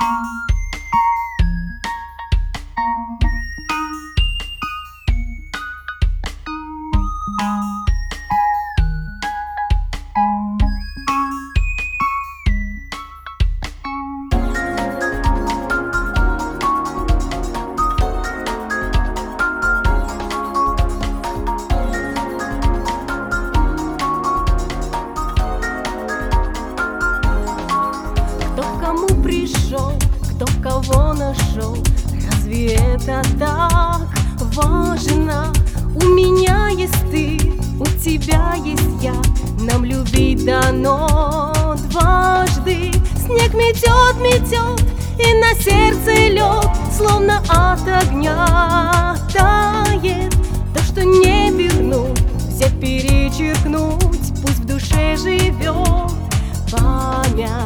Кто кого нашел, разве это так важно? У меня есть ты, у тебя есть я, нам любить дано дважды. Снег метет, метет, и на сердце лед, словно от огня тает. То, что не вернуть, взять перечеркнуть, пусть в душе живет память.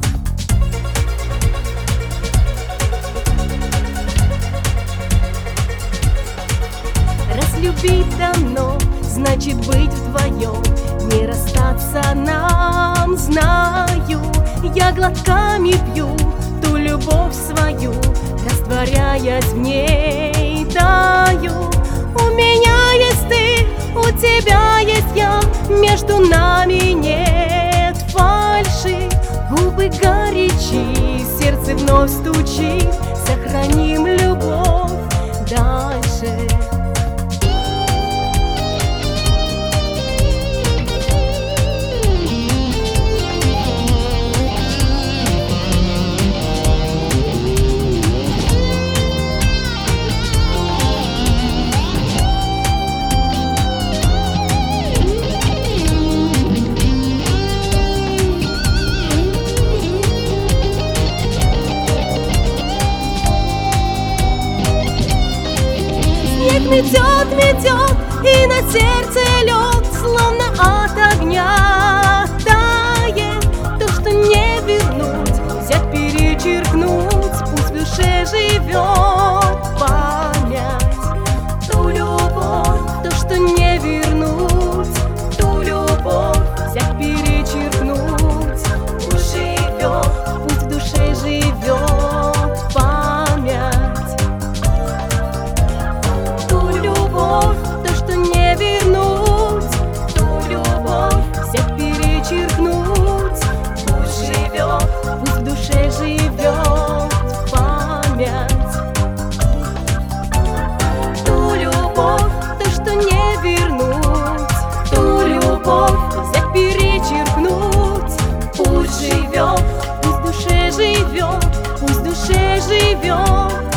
Любить дано, значит быть вдвоем, не расстаться нам, знаю. Я глотками пью ту любовь свою, растворяясь в ней, таю. У меня есть ты, у тебя есть я, между нами нет фальши. Губы горячи, сердце вновь стучит, сохраним любовь дальше. Снег метет, метет, и на сердце лед, словно от огня тает. То, что не вернуть, взять перечеркнуть, пусть в душе живет память. Ту любовь, то, что не вернуть, ту любовь, взять перечеркнуть, пусть живет, пусть в душе живет память. То, что не вернуть, ту любовь взять перечеркнуть, пусть живет, пусть в душе живет память. Ту любовь, то, что не вернуть, ту любовь взять перечеркнуть, пусть живет, пусть в душе живет, пусть в душе живет.